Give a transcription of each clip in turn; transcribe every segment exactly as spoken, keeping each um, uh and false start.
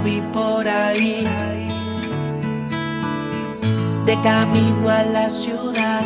vi por ahí, de camino a la ciudad.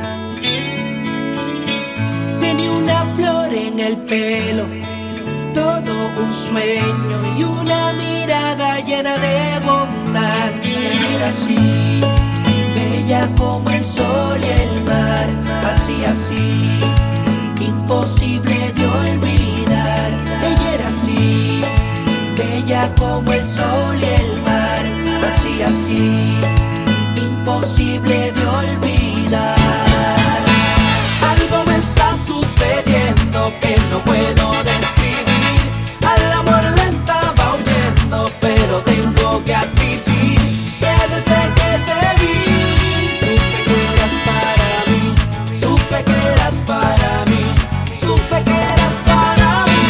Tenía una flor en el pelo, todo un sueño y una mirada llena de bondad. Ella era así, bella como el sol y el mar, así, así, imposible de olvidar. Ella era así, bella como el sol y el mar, así, así, imposible de olvidar. Algo me está sucediendo que no puedo describir. Al amor le estaba huyendo, pero tengo que admitir que desde que te vi supe que eras para mí, supe que eras para mí, supe que eras para mí.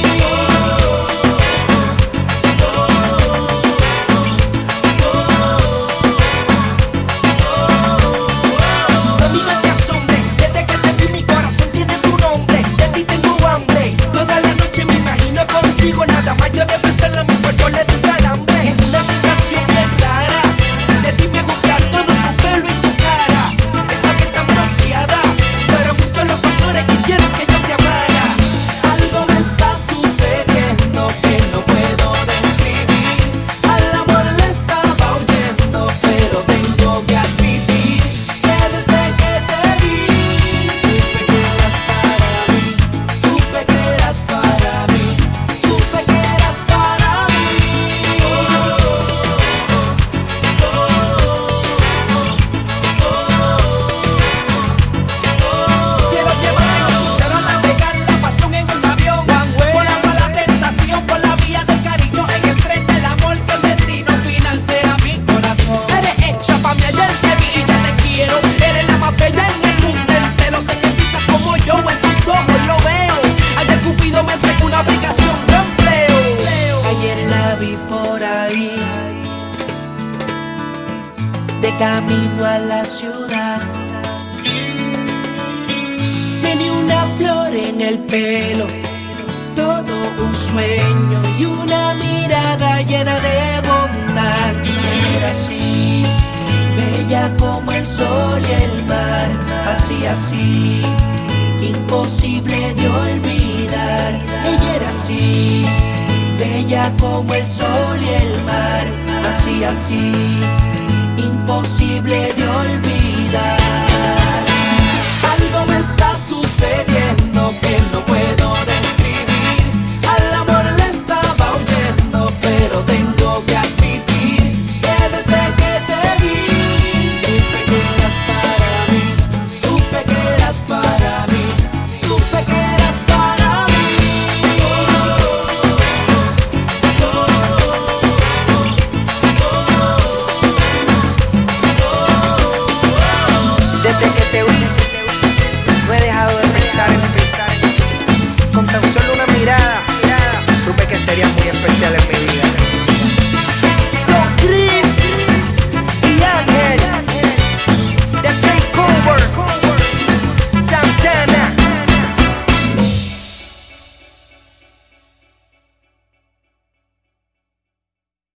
Nada más yo de pensarlo mi cuerpo le da un calambre. Es una sensación bien rara, de ti me gusta todo tu pelo y tu cara, esa piel tan bronceada, pero muchos los factores quisieron que yo te amara. Algo me está sucediendo que no puedo describir. Al amor le estaba huyendo, pero tengo que admitir que desde que te vi supe que eras para mí, supe que eras para mí, supe que eras para mí. Oh, oh, oh, oh. Quiero llevarte a crucero a navegar la pasión en un avión, volando a la tentación por la vía del cariño, en el tren del amor, que el destino final sea mi corazón. Eres hecha pa' mí, ayer te vi y ya te quiero. Eres la más bella en el mundo entero. Sé que piensas como yo, en tus ojos lo veo. Ayer Cupido me entregó una aplicación de empleo. Ayer la vi por ahí, de camino a la ciudad. Tenía una flor en el pelo, todo un sueño y una mirada llena de bondad. Ella era así, bella como el sol y el mar, así, así, imposible de olvidar. Ella era así, bella como el sol y el mar, así, así, imposible de